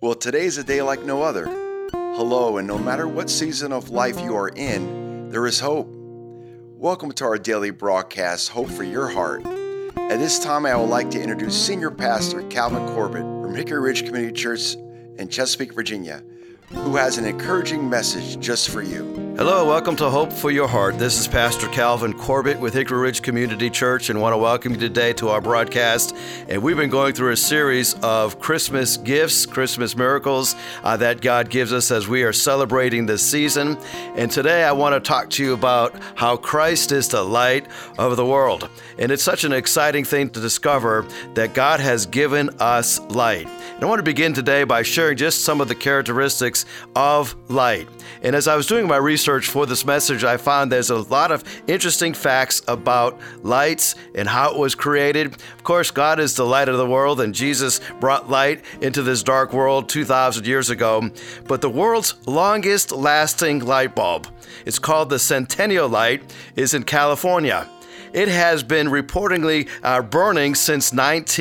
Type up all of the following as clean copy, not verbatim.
Well, today is a day like no other. Hello, and no matter what season of life you are in, there is hope. Welcome to our daily broadcast, Hope for Your Heart. At this time, I would like to introduce Senior Pastor Calvin Corbett from Hickory Ridge Community Church in Chesapeake, Virginia, who has an encouraging message just for you. Hello, welcome to Hope for Your Heart. This is Pastor Calvin Corbett with Hickory Ridge Community Church, and want to welcome you today to our broadcast. And we've been going through a series of Christmas gifts, Christmas miracles that God gives us as we are celebrating this season. And today I want to talk to you about how Christ is the light of the world. And it's such an exciting thing to discover that God has given us light. And I want to begin today by sharing just some of the characteristics of light. And as I was doing my research for this message, I found there's a lot of interesting facts about lights and how it was created. Of course, God is the light of the world, and Jesus brought light into this dark world 2,000 years ago. But the world's longest lasting light bulb, it's called the Centennial Light, is in California. It has been reportedly burning since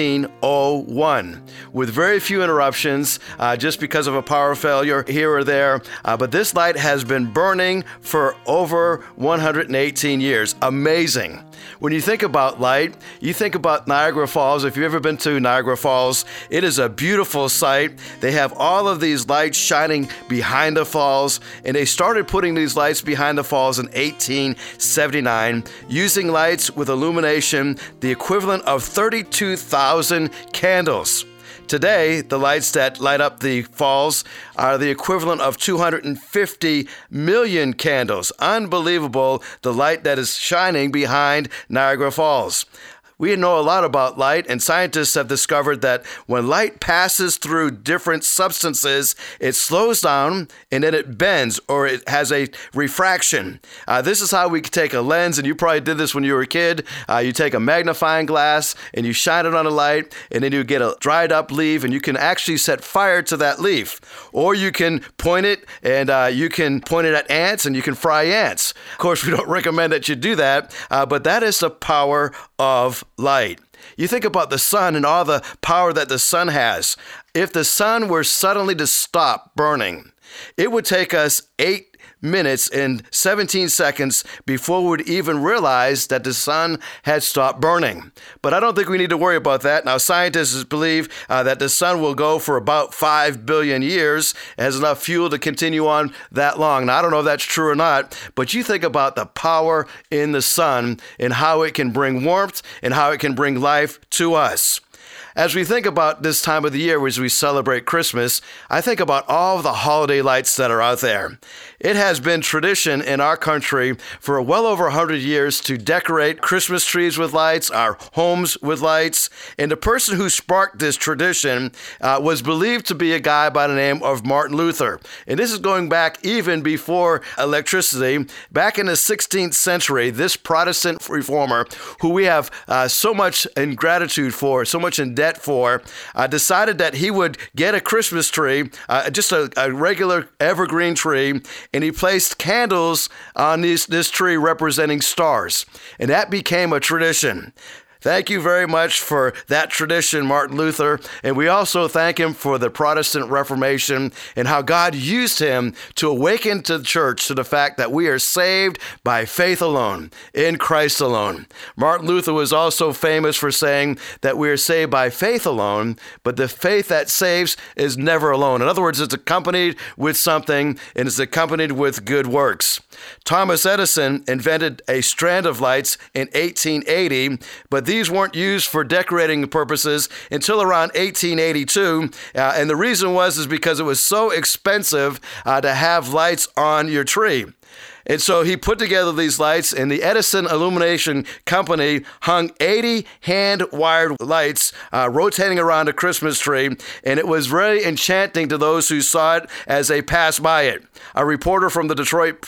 1901 with very few interruptions just because of a power failure here or there. But this light has been burning for over 118 years. Amazing. When you think about light, you think about Niagara Falls. If you've ever been to Niagara Falls, it is a beautiful sight. They have all of these lights shining behind the falls, and they started putting these lights behind the falls in 1879, using lights with illumination the equivalent of 32,000 candles. Today, the lights that light up the falls are the equivalent of 250 million candles. Unbelievable, the light that is shining behind Niagara Falls. We know a lot about light, and scientists have discovered that when light passes through different substances, it slows down and then it bends, or it has a refraction. This is how we take a lens, and you probably did this when you were a kid. You take a magnifying glass and you shine it on a light, and then you get a dried up leaf, and you can actually set fire to that leaf. Or you can point it, and you can point it at ants, and you can fry ants. Of course, we don't recommend that you do that, but that is the power of light. You think about the sun and all the power that the sun has. If the sun were suddenly to stop burning, it would take us 8 minutes and 17 seconds before we would even realize that the sun had stopped burning. But I don't think we need to worry about that. Now, scientists believe that the sun will go for about 5 billion years. It has enough fuel to continue on that long. Now, I don't know if that's true or not, but you think about the power in the sun and how it can bring warmth and how it can bring life to us. As we think about this time of the year as we celebrate Christmas, I think about all of the holiday lights that are out there. It has been tradition in our country for well over 100 years to decorate Christmas trees with lights, our homes with lights. And the person who sparked this tradition was believed to be a guy by the name of Martin Luther. And this is going back even before electricity. Back in the 16th century, this Protestant reformer, who we have so much in gratitude for, so much in debt for, decided that he would get a Christmas tree, just a regular evergreen tree, and he placed candles on this tree representing stars. And that became a tradition. Thank you very much for that tradition, Martin Luther. And we also thank him for the Protestant Reformation and how God used him to awaken to the church to the fact that we are saved by faith alone, in Christ alone. Martin Luther was also famous for saying that we are saved by faith alone, but the faith that saves is never alone. In other words, it's accompanied with something, and it's accompanied with good works. Thomas Edison invented a strand of lights in 1880, but these weren't used for decorating purposes until around 1882. And the reason was because it was so expensive to have lights on your tree. And so he put together these lights, and the Edison Illumination Company hung 80 hand-wired lights rotating around a Christmas tree, and it was very enchanting to those who saw it as they passed by it. A reporter from the Detroit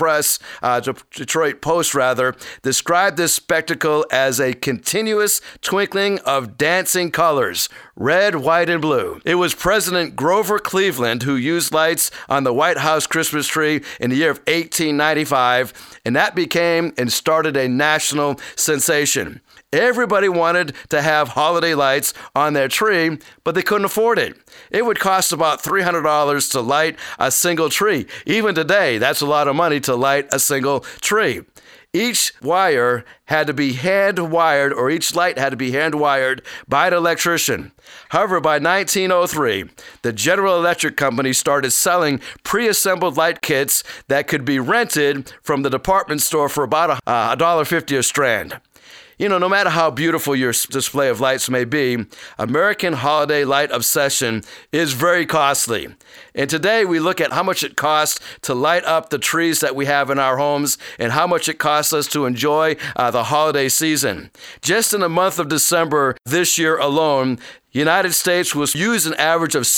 Post, described this spectacle as a continuous twinkling of dancing colors, red, white, and blue. It was President Grover Cleveland who used lights on the White House Christmas tree in the year of 1895, and that became and started a national sensation. Everybody wanted to have holiday lights on their tree, but they couldn't afford it. It would cost about $300 to light a single tree. Even today, that's a lot of money to light a single tree. Each wire had to be hand-wired, or each light had to be hand-wired by an electrician. However, by 1903, the General Electric Company started selling pre-assembled light kits that could be rented from the department store for about $1.50 a strand. You know, no matter how beautiful your display of lights may be, American holiday light obsession is very costly. And today we look at how much it costs to light up the trees that we have in our homes and how much it costs us to enjoy the holiday season. Just in the month of December this year alone, United States will use an average of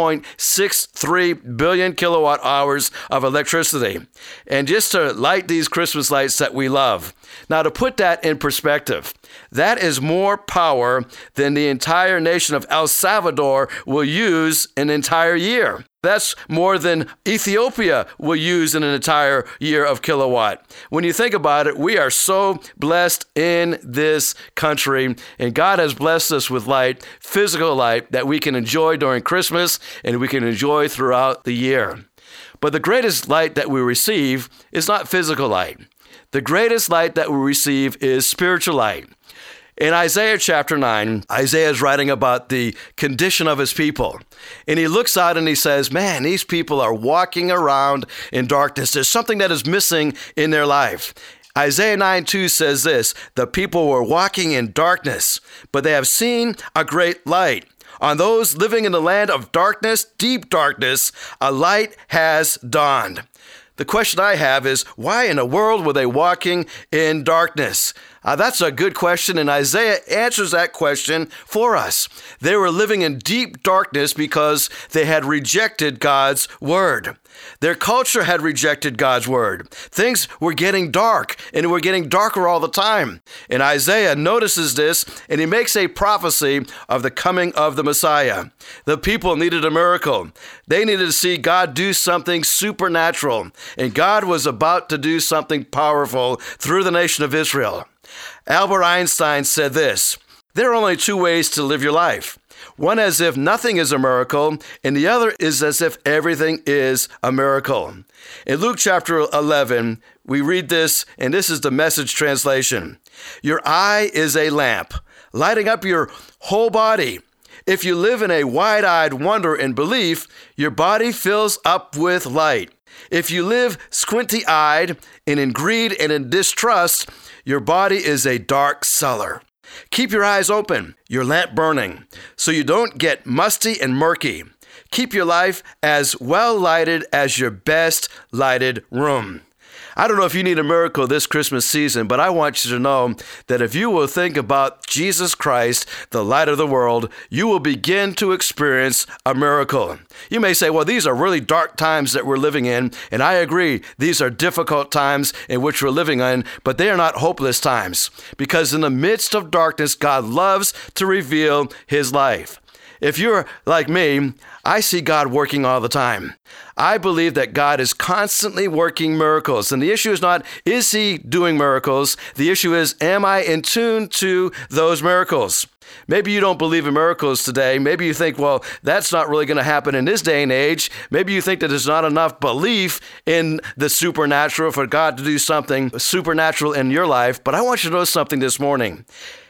6.63 billion kilowatt hours of electricity. And just to light these Christmas lights that we love. Now, to put that in perspective, that is more power than the entire nation of El Salvador will use an entire year. That's more than Ethiopia will use in an entire year of kilowatt. When you think about it, we are so blessed in this country, and God has blessed us with light, physical light, that we can enjoy during Christmas and we can enjoy throughout the year. But the greatest light that we receive is not physical light. The greatest light that we receive is spiritual light. In Isaiah chapter 9, Isaiah is writing about the condition of his people. And he looks out and he says, man, these people are walking around in darkness. There's something that is missing in their life. Isaiah 9:2 says this, the people were walking in darkness, but they have seen a great light. On those living in the land of darkness, deep darkness, a light has dawned. The question I have is, why in the world were they walking in darkness? That's a good question, and Isaiah answers that question for us. They were living in deep darkness because they had rejected God's word. Their culture had rejected God's word. Things were getting dark, and they were getting darker all the time. And Isaiah notices this, and he makes a prophecy of the coming of the Messiah. The people needed a miracle. They needed to see God do something supernatural, and God was about to do something powerful through the nation of Israel. Albert Einstein said this, there are only two ways to live your life. One as if nothing is a miracle, and the other is as if everything is a miracle. In Luke chapter 11, we read this, and this is the Message translation. Your eye is a lamp, lighting up your whole body. If you live in a wide-eyed wonder and belief, your body fills up with light. If you live squinty-eyed and in greed and in distrust, your body is a dark cellar. Keep your eyes open, your lamp burning, so you don't get musty and murky. Keep your life as well lighted as your best lighted room. I don't know if you need a miracle this Christmas season, but I want you to know that if you will think about Jesus Christ, the light of the world, you will begin to experience a miracle. You may say, well, these are really dark times that we're living in, and I agree, these are difficult times in which we're living in, but they are not hopeless times, because in the midst of darkness, God loves to reveal his life. If you're like me, I see God working all the time. I believe that God is constantly working miracles. And the issue is not, is he doing miracles? The issue is, am I in tune to those miracles? Maybe you don't believe in miracles today. Maybe you think, well, that's not really going to happen in this day and age. Maybe you think that there's not enough belief in the supernatural for God to do something supernatural in your life. But I want you to know something this morning.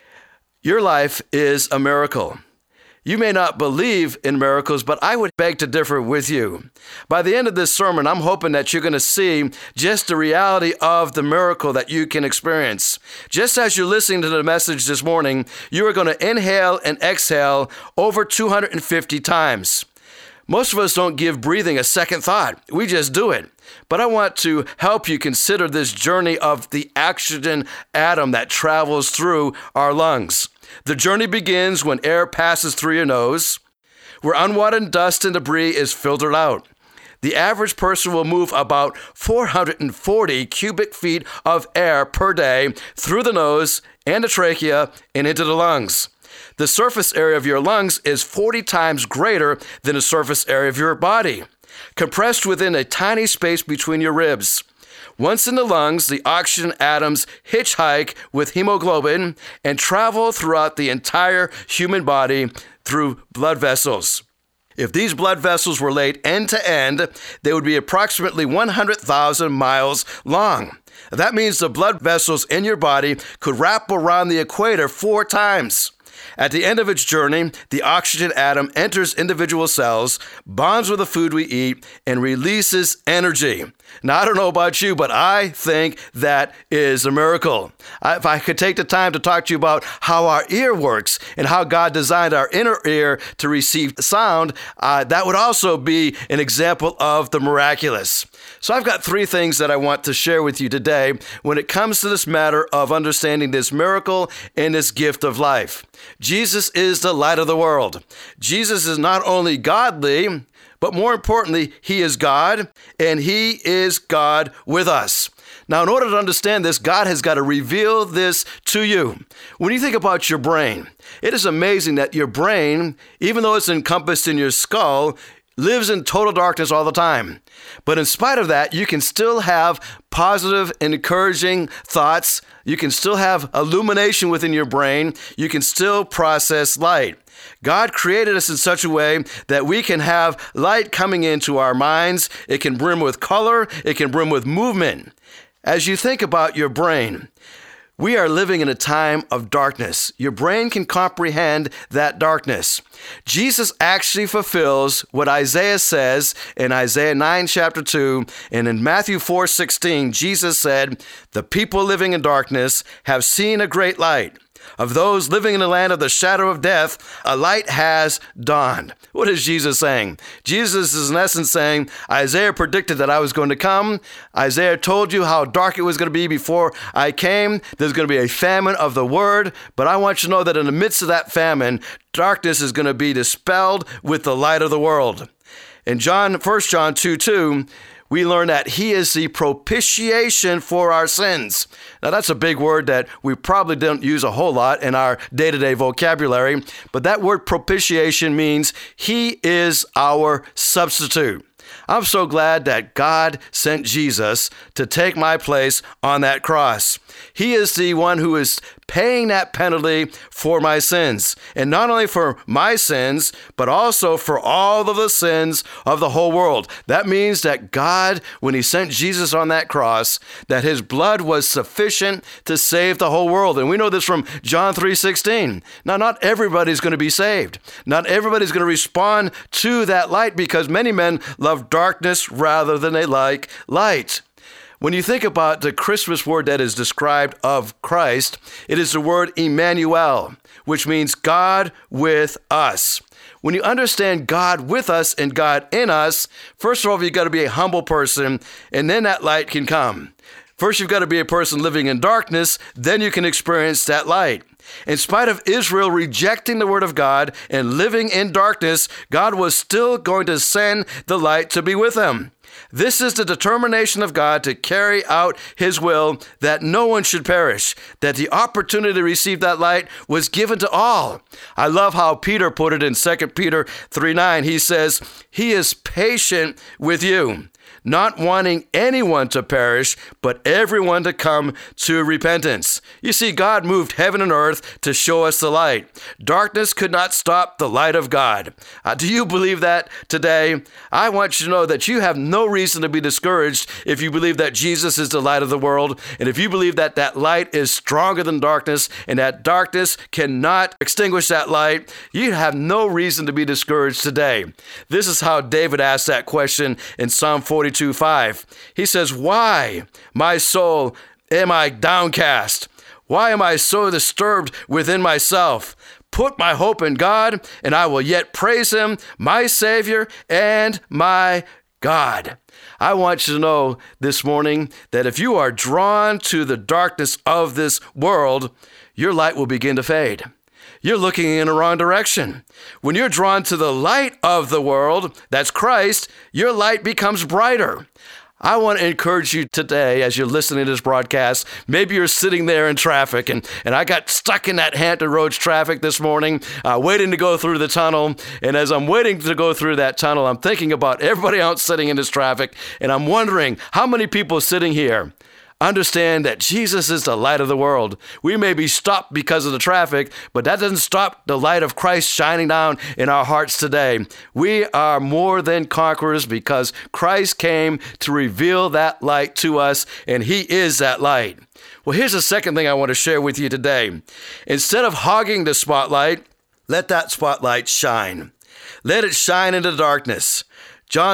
Your life is a miracle. You may not believe in miracles, but I would beg to differ with you. By the end of this sermon, I'm hoping that you're going to see just the reality of the miracle that you can experience. Just as you're listening to the message this morning, you are going to inhale and exhale over 250 times. Most of us don't give breathing a second thought. We just do it. But I want to help you consider this journey of the oxygen atom that travels through our lungs. The journey begins when air passes through your nose, where unwanted dust and debris is filtered out. The average person will move about 440 cubic feet of air per day through the nose and the trachea and into the lungs. The surface area of your lungs is 40 times greater than the surface area of your body, compressed within a tiny space between your ribs. Once in the lungs, the oxygen atoms hitchhike with hemoglobin and travel throughout the entire human body through blood vessels. If these blood vessels were laid end to end, they would be approximately 100,000 miles long. That means the blood vessels in your body could wrap around the equator 4 times. At the end of its journey, the oxygen atom enters individual cells, bonds with the food we eat, and releases energy. Now, I don't know about you, but I think that is a miracle. If I could take the time to talk to you about how our ear works and how God designed our inner ear to receive sound, that would also be an example of the miraculous. So I've got 3 things that I want to share with you today when it comes to this matter of understanding this miracle and this gift of life. Jesus is the light of the world. Jesus is not only godly, but more importantly, he is God, and he is God with us. Now, in order to understand this, God has got to reveal this to you. When you think about your brain, it is amazing that your brain, even though it's encompassed in your skull, lives in total darkness all the time. But in spite of that, you can still have positive and encouraging thoughts. You can still have illumination within your brain. You can still process light. God created us in such a way that we can have light coming into our minds. It can brim with color. It can brim with movement. As you think about your brain, we are living in a time of darkness. Your brain can comprehend that darkness. Jesus actually fulfills what Isaiah says in Isaiah 9, chapter 2, and in Matthew 4:16, Jesus said, "The people living in darkness have seen a great light. Of those living in the land of the shadow of death, a light has dawned." What is Jesus saying? Jesus is in essence saying, Isaiah predicted that I was going to come. Isaiah told you how dark it was going to be before I came. There's going to be a famine of the word, but I want you to know that in the midst of that famine, darkness is going to be dispelled with the light of the world. In 1 John 2:2, we learn that he is the propitiation for our sins. Now, that's a big word that we probably don't use a whole lot in our day-to-day vocabulary, but that word propitiation means he is our substitute. I'm so glad that God sent Jesus to take my place on that cross. He is the one who is paying that penalty for my sins. And not only for my sins, but also for all of the sins of the whole world. That means that God, when he sent Jesus on that cross, that his blood was sufficient to save the whole world. And we know this from John 3:16. Now, not everybody's going to be saved. Not everybody's going to respond to that light because many men love darkness rather than they like light. When you think about the Christmas word that is described of Christ, it is the word Emmanuel, which means God with us. When you understand God with us and God in us, first of all, you've got to be a humble person, and then that light can come. First, you've got to be a person living in darkness, then you can experience that light. In spite of Israel rejecting the word of God and living in darkness, God was still going to send the light to be with them. This is the determination of God to carry out his will that no one should perish, that the opportunity to receive that light was given to all. I love how Peter put it in 2 Peter 3:9. He says, he is patient with you, not wanting anyone to perish, but everyone to come to repentance. You see, God moved heaven and earth to show us the light. Darkness could not stop the light of God. Do you believe that today? I want you to know that you have no reason to be discouraged if you believe that Jesus is the light of the world, and if you believe that that light is stronger than darkness, and that darkness cannot extinguish that light. You have no reason to be discouraged today. This is how David asked that question in Psalm 42:5. He says, "Why, my soul, am I downcast? Why am I so disturbed within myself? Put my hope in God, and I will yet praise him, my Savior and my God." I want you to know this morning that if you are drawn to the darkness of this world, your light will begin to fade. You're looking in the wrong direction. When you're drawn to the light of the world, that's Christ, your light becomes brighter. I want to encourage you today as you're listening to this broadcast. Maybe you're sitting there in traffic, and I got stuck in that Hampton Roads traffic this morning, waiting to go through the tunnel. And as I'm waiting to go through that tunnel, I'm thinking about everybody else sitting in this traffic, and I'm wondering how many people sitting here understand that Jesus is the light of the world. We may be stopped because of the traffic, but that doesn't stop the light of Christ shining down in our hearts today. We are more than conquerors because Christ came to reveal that light to us, and He is that light. Well, here's the second thing I want to share with you today. Instead of hogging the spotlight, let that spotlight shine. Let it shine into darkness. John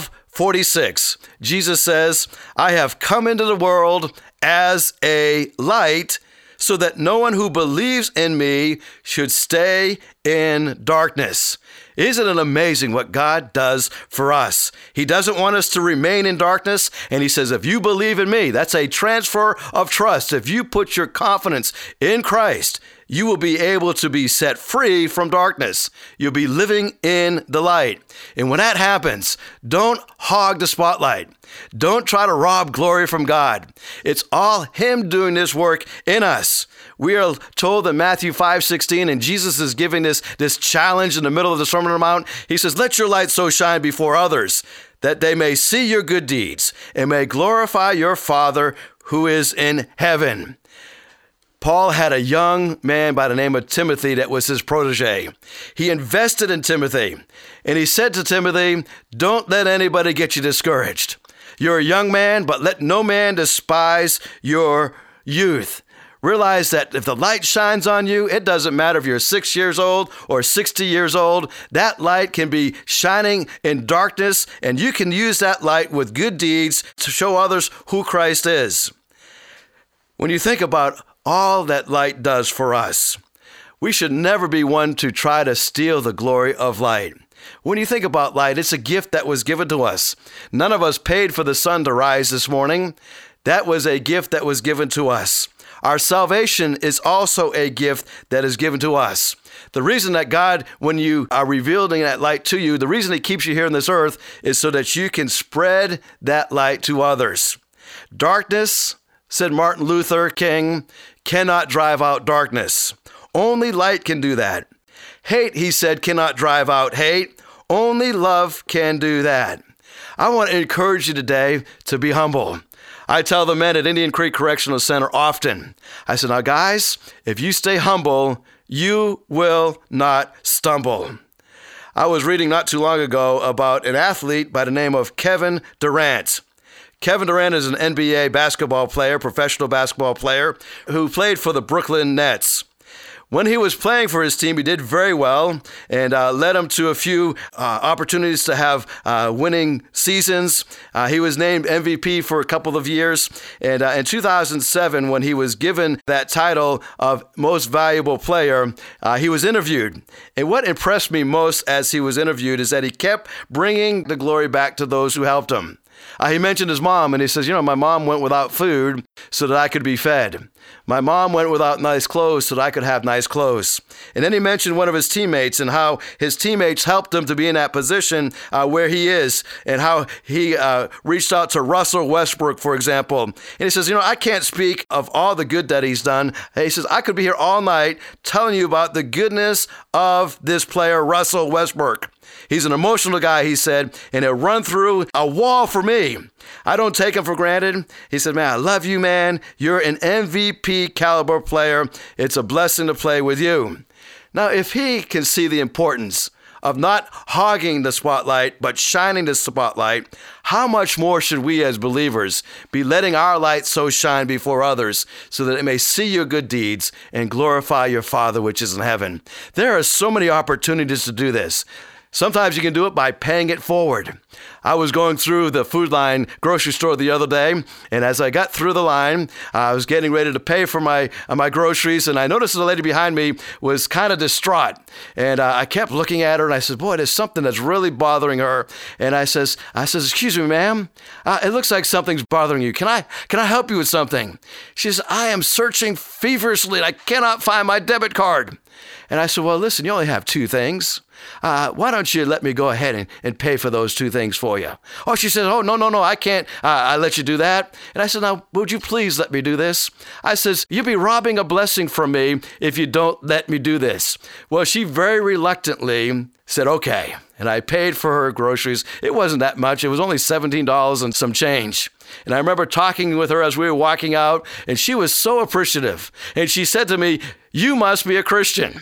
12:46, Jesus says, I have come into the world as a light so that no one who believes in me should stay in darkness. Isn't it amazing what God does for us? He doesn't want us to remain in darkness, and He says, if you believe in me, that's a transfer of trust. If you put your confidence in Christ, you will be able to be set free from darkness. You'll be living in the light. And when that happens, don't hog the spotlight. Don't try to rob glory from God. It's all Him doing this work in us. We are told in Matthew 5:16, and Jesus is giving this challenge in the middle of the Sermon on the Mount. He says, let your light so shine before others that they may see your good deeds and may glorify your Father who is in heaven. Paul had a young man by the name of Timothy that was his protege. He invested in Timothy, and he said to Timothy, don't let anybody get you discouraged. You're a young man, but let no man despise your youth. Realize that if the light shines on you, it doesn't matter if you're 6 years old or 60 years old. That light can be shining in darkness, and you can use that light with good deeds to show others who Christ is. When you think about all that light does for us, we should never be one to try to steal the glory of light. When you think about light, it's a gift that was given to us. None of us paid for the sun to rise this morning. That was a gift that was given to us. Our salvation is also a gift that is given to us. The reason that God, when you are revealing that light to you, the reason He keeps you here on this earth is so that you can spread that light to others. Darkness, said Martin Luther King, cannot drive out darkness. Only light can do that. Hate, he said, cannot drive out hate. Only love can do that. I want to encourage you today to be humble. I tell the men at Indian Creek Correctional Center often, I said, now guys, if you stay humble, you will not stumble. I was reading not too long ago about an athlete by the name of Kevin Durant. Kevin Durant is an NBA basketball player, professional basketball player, who played for the Brooklyn Nets. When he was playing for his team, he did very well and led him to a few opportunities to have winning seasons. He was named MVP for a couple of years. And in 2007, when he was given that title of Most Valuable Player, he was interviewed. And what impressed me most as he was interviewed is that he kept bringing the glory back to those who helped him. He mentioned his mom, and he says, my mom went without food so that I could be fed. My mom went without nice clothes so that I could have nice clothes. And then he mentioned one of his teammates and how his teammates helped him to be in that position where he is, and how he reached out to Russell Westbrook, for example. And he says, I can't speak of all the good that he's done. He says, I could be here all night telling you about the goodness of this player, Russell Westbrook. He's an emotional guy, he said, and he'll run through a wall for me. I don't take him for granted. He said, man, I love you, man. You're an MVP caliber player. It's a blessing to play with you. Now, if he can see the importance of not hogging the spotlight, but shining the spotlight, how much more should we as believers be letting our light so shine before others so that it may see your good deeds and glorify your Father which is in heaven? There are so many opportunities to do this. Sometimes you can do it by paying it forward. I was going through the Food Line grocery store the other day, and as I got through the line, I was getting ready to pay for my groceries, and I noticed the lady behind me was kind of distraught. And I kept looking at her, and I said, boy, there's something that's really bothering her. And I says, excuse me, ma'am, it looks like something's bothering you. Can I help you with something? She says, I am searching feverishly, and I cannot find my debit card. And I said, well, listen, you only have two things. why don't you let me go ahead and pay for those two things for you? Oh, she says, oh, no, I can't. I let you do that. And I said, now, would you please let me do this? I says, you'll be robbing a blessing from me if you don't let me do this. Well, she very reluctantly said, okay. And I paid for her groceries. It wasn't that much. It was only $17 and some change. And I remember talking with her as we were walking out, and she was so appreciative. And she said to me, you must be a Christian.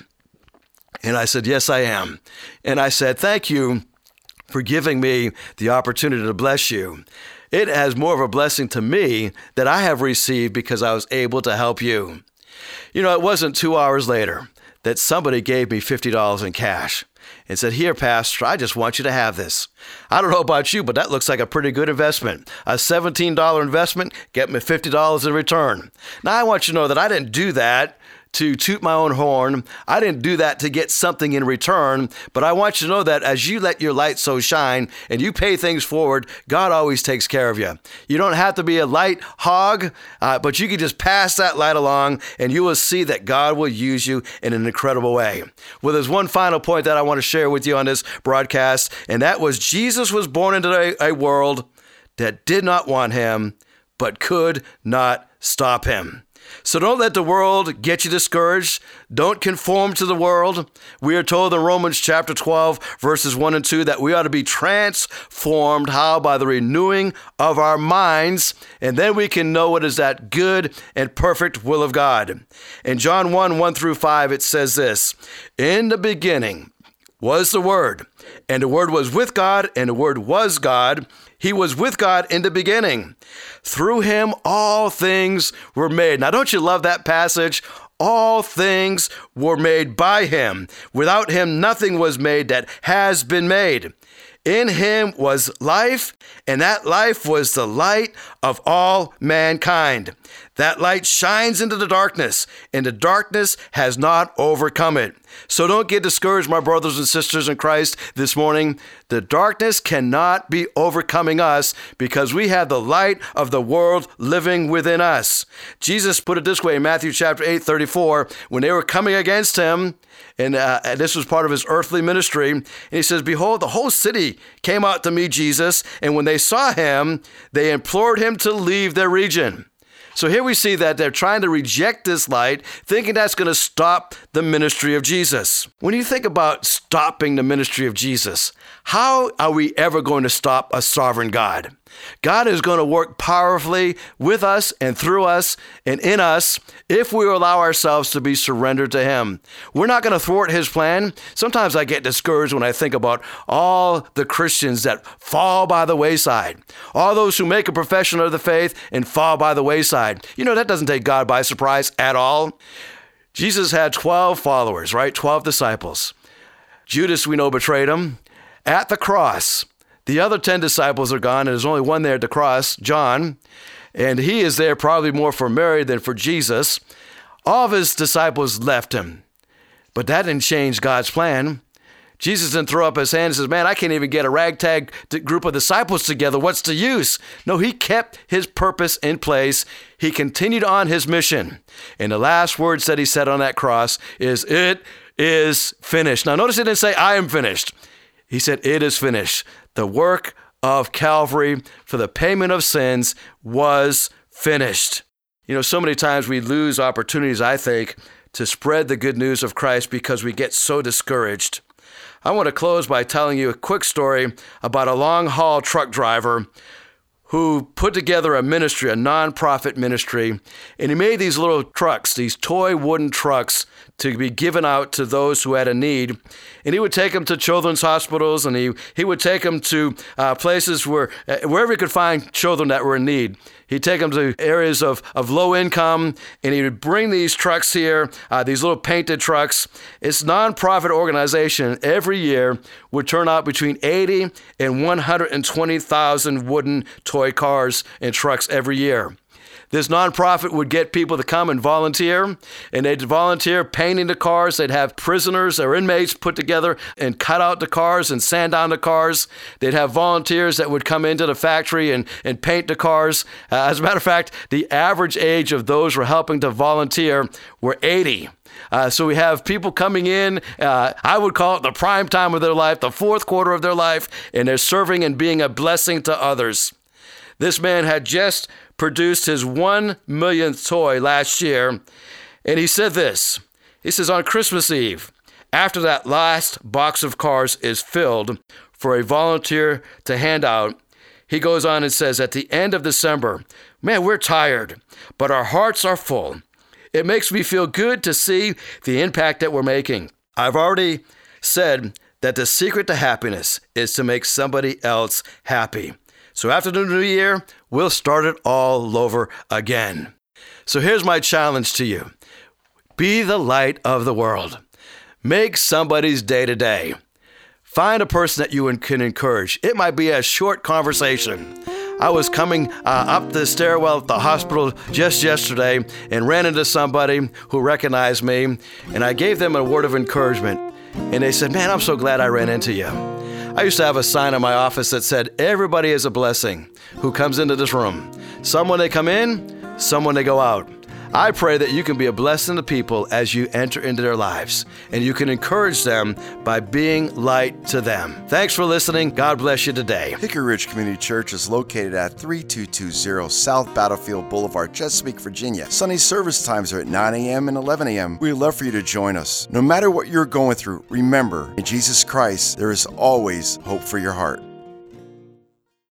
And I said, yes, I am. And I said, thank you for giving me the opportunity to bless you. It has more of a blessing to me that I have received because I was able to help you. You know, it wasn't 2 hours later that somebody gave me $50 in cash and said, here, Pastor, I just want you to have this. I don't know about you, but that looks like a pretty good investment. A $17 investment, get me $50 in return. Now, I want you to know that I didn't do that to toot my own horn. I didn't do that to get something in return, but I want you to know that as you let your light so shine and you pay things forward, God always takes care of you. You don't have to be a light hog, but you can just pass that light along and you will see that God will use you in an incredible way. Well, there's one final point that I want to share with you on this broadcast, and that was Jesus was born into a world that did not want him, but could not stop him. So don't let the world get you discouraged. Don't conform to the world. We are told in Romans chapter 12, verses 1 and 2, that we ought to be transformed. How? By the renewing of our minds. And then we can know what is that good and perfect will of God. In John 1 through 5, it says this, in the beginning was the Word, and the Word was with God, and the Word was God. He was with God in the beginning. Through him, all things were made. Now, don't you love that passage? All things were made by him. Without him, nothing was made that has been made. In him was life, and that life was the light of all mankind. That light shines into the darkness, and the darkness has not overcome it. So don't get discouraged, my brothers and sisters in Christ, this morning. The darkness cannot be overcoming us because we have the light of the world living within us. Jesus put it this way in Matthew chapter 8:34, when they were coming against him, and this was part of his earthly ministry, and he says, behold, the whole city came out to meet Jesus, and when they saw him, they implored him to leave their region. So here we see that they're trying to reject this light, thinking that's going to stop the ministry of Jesus. When you think about stopping the ministry of Jesus, how are we ever going to stop a sovereign God? God is going to work powerfully with us and through us and in us if we allow ourselves to be surrendered to him. We're not going to thwart his plan. Sometimes I get discouraged when I think about all the Christians that fall by the wayside, all those who make a profession of the faith and fall by the wayside. You know, that doesn't take God by surprise at all. Jesus had 12 followers, right? 12 disciples. Judas, we know, betrayed him. At the cross, the other 10 disciples are gone, and there's only one there at the cross, John, and he is there probably more for Mary than for Jesus. All of his disciples left him, but that didn't change God's plan. Jesus didn't throw up his hand and says, man, I can't even get a ragtag group of disciples together. What's the use? No, he kept his purpose in place. He continued on his mission. And the last words that he said on that cross is, it is finished. Now, notice he didn't say, I am finished. He said, it is finished. The work of Calvary for the payment of sins was finished. You know, so many times we lose opportunities, I think, to spread the good news of Christ because we get so discouraged. I want to close by telling you a quick story about a long-haul truck driver who put together a ministry, a nonprofit ministry, and he made these little trucks, these toy wooden trucks, to be given out to those who had a need. And he would take them to children's hospitals, and he would take them to places wherever he could find children that were in need. He'd take them to areas of low income, and he would bring these trucks here, these little painted trucks. This nonprofit organization every year would turn out between 80 and 120,000 wooden toy cars and trucks every year. This nonprofit would get people to come and volunteer, and they'd volunteer painting the cars. They'd have prisoners or inmates put together and cut out the cars and sand down the cars. They'd have volunteers that would come into the factory and paint the cars. As a matter of fact, the average age of those who were helping to volunteer were 80. So we have people coming in, I would call it the prime time of their life, the fourth quarter of their life, and they're serving and being a blessing to others. This man had just produced his 1 millionth toy last year, and he said this. He says, on Christmas Eve, after that last box of cars is filled for a volunteer to hand out, he goes on and says, at the end of December, man, we're tired, but our hearts are full. It makes me feel good to see the impact that we're making. I've already said that the secret to happiness is to make somebody else happy. So after the new year, we'll start it all over again. So here's my challenge to you. Be the light of the world. Make somebody's day today. Find a person that you can encourage. It might be a short conversation. I was coming up the stairwell at the hospital just yesterday and ran into somebody who recognized me, and I gave them a word of encouragement. And they said, man, I'm so glad I ran into you. I used to have a sign in my office that said, everybody is a blessing who comes into this room. Some when they come in, some when they go out. I pray that you can be a blessing to people as you enter into their lives, and you can encourage them by being light to them. Thanks for listening. God bless you today. Hickory Ridge Community Church is located at 3220 South Battlefield Boulevard, Chesapeake, Virginia. Sunday service times are at 9 a.m. and 11 a.m. We'd love for you to join us. No matter what you're going through, remember, in Jesus Christ, there is always hope for your heart.